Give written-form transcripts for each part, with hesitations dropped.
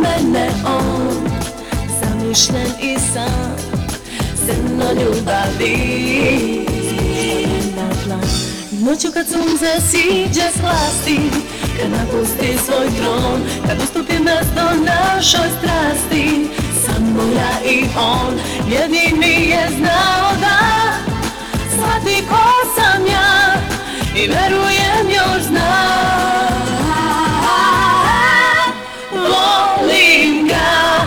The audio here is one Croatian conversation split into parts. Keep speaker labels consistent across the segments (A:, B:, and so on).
A: mene on, zamišljen i sam, crno ljubavi spušten na tlan. Noću kad sunce siđe s vlasti, kad napusti svoj tron, kad ustupi mjesto našoj strasti, samo ja i on, jedini je znao da shvati ko sam ja i verujem još znam. Volim ga.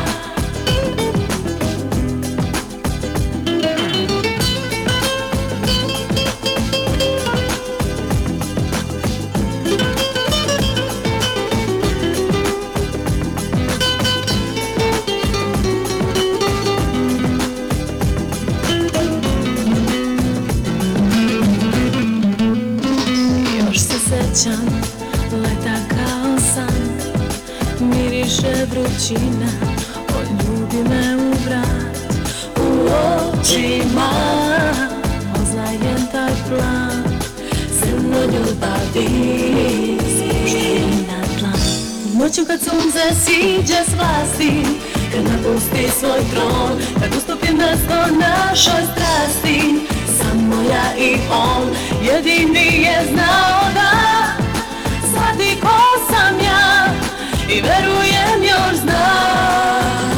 A: Leta kao san, miriše vrućina, poljubi me u vrat. U očima poznajem taj plan, crno ljubavi spušten na tlan. Noću kad sunce siđe s vlasti, kad napusti svoj tron, kad ustupi mjesto našoj strasti, samo ja i on, jedini je znao da shvati ko sam ja i verujem još znam.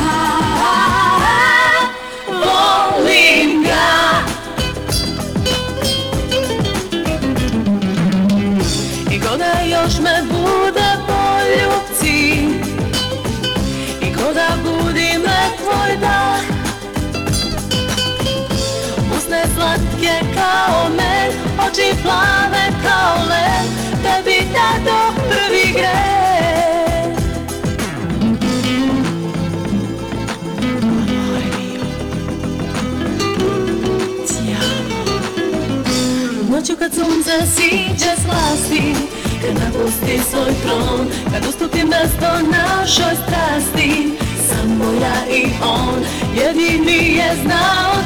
A: Volim ga. I ko da još me bude poljubci, i ko da budi me tvoj dah, usne slatke kao med, oči plave kao led, tebi dato prvi greh. Amore mio, ti amo. Noću kad sunce siđe s vlasti, kad napusti svoj tron, kad ustupi mjesto našoj strasti, samo ja i on, jedini je znao